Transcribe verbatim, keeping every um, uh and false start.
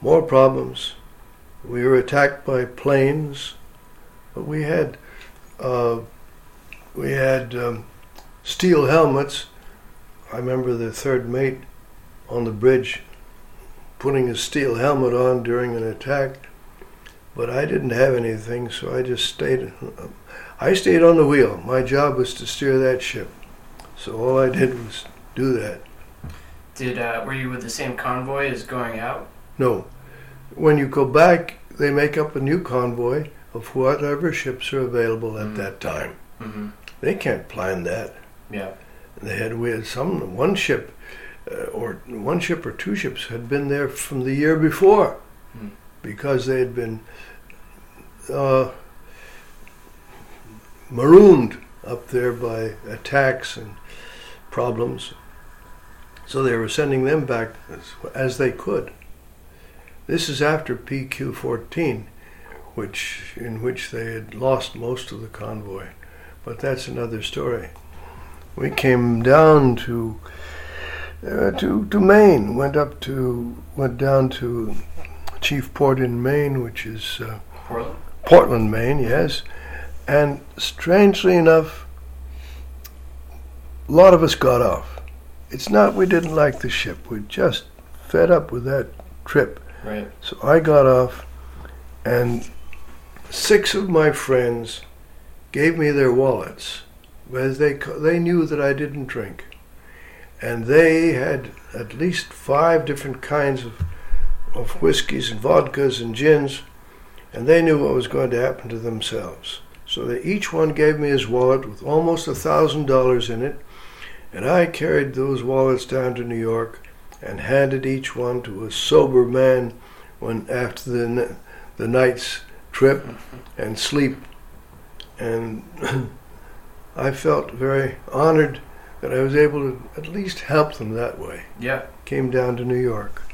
more problems. We were attacked by planes, but we had uh, we had um, steel helmets. I remember the third mate on the bridge putting a steel helmet on during an attack, but I didn't have anything, so I just stayed. I stayed on the wheel. My job was to steer that ship, so all I did was do that. Did uh, were you with the same convoy as going out? No. When you go back, they make up a new convoy of whatever ships are available at mm-hmm. that time. Mm-hmm. They can't plan that. Yeah. They had we had some one ship, uh, or one ship or two ships had been there from the year before, mm. because they had been uh, marooned up there by attacks and problems. So they were sending them back as, as they could. This is after P Q fourteen, which in which they had lost most of the convoy, but that's another story. We came down to uh, to to Maine. Went up to went down to Chief Port in Maine, which is uh, Portland. Portland, Maine. Yes, and strangely enough, a lot of us got off. It's not we didn't like the ship. We just fed up with that trip. Right. So I got off, and six of my friends gave me their wallets. Because they they knew that I didn't drink, and they had at least five different kinds of of whiskeys and vodkas and gins, and they knew what was going to happen to themselves. So they each one gave me his wallet with almost a thousand dollars in it, and I carried those wallets down to New York and handed each one to a sober man when after the the night's trip and sleep, and. I felt very honored that I was able to at least help them that way. Yeah. Came down to New York.